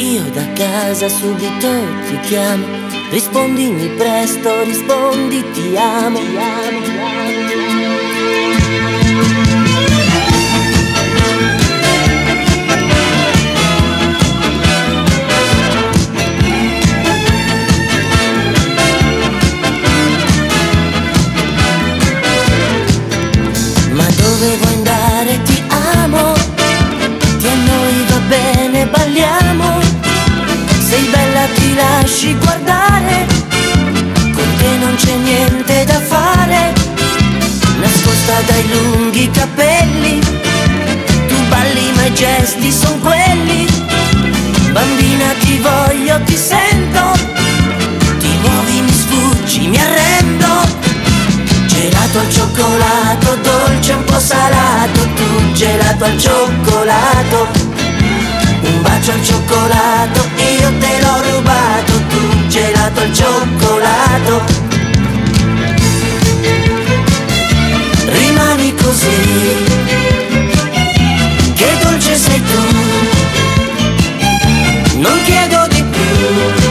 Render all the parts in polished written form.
Io da casa subito ti chiamo, rispondimi presto, rispondi ti amo, ti amo, ti amo. Ma dove vuoi andare ti amo, ti a noi va bene, balliamo. Sei bella ti lasci guardare, con te non c'è niente da fare. Nascosta dai lunghi capelli, tu balli ma i gesti son quelli. Bambina ti voglio, ti sento, ti muovi, mi sfuggi, mi arrendo. Gelato al cioccolato, dolce un po' salato, tu gelato al cioccolato. Un bacio al cioccolato, io te l'ho rubato, tu gelato al cioccolato. Rimani così, che dolce sei tu, non chiedo di più.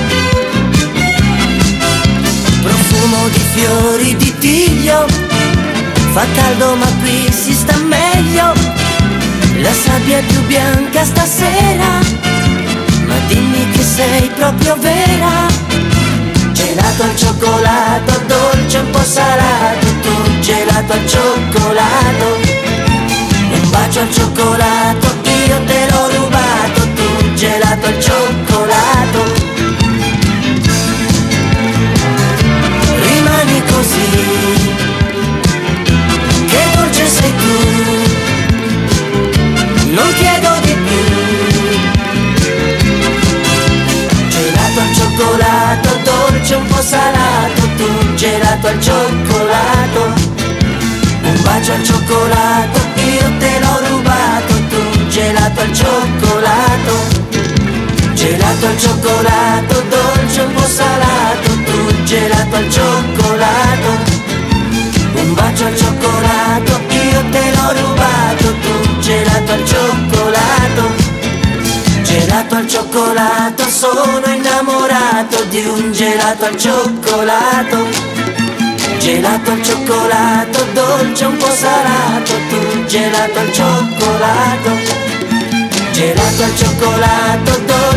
Profumo di fiori di tiglio, fa caldo ma qui si sta meglio. La sabbia è più bianca stasera, ma dimmi che sei proprio vera. Gelato al cioccolato, dolce un po' salato, tu gelato al cioccolato. Un bacio al cioccolato, io te l'ho rubato, tu gelato al cioccolato. Rimani così, che dolce sei tu, non chiedo di più. Gelato al cioccolato, dolce un po' salato, tu gelato al cioccolato. Un bacio al cioccolato, io te l'ho rubato, tu gelato al cioccolato. Gelato al cioccolato, dolce un po' salato, tu gelato al cioccolato. Un bacio al cioccolato, io te l'ho rubato, tu gelato al cioccolato. Gelato al cioccolato, sono innamorato di un gelato al cioccolato. Gelato al cioccolato, dolce un po' salato, tu gelato al cioccolato. Gelato al cioccolato, dolce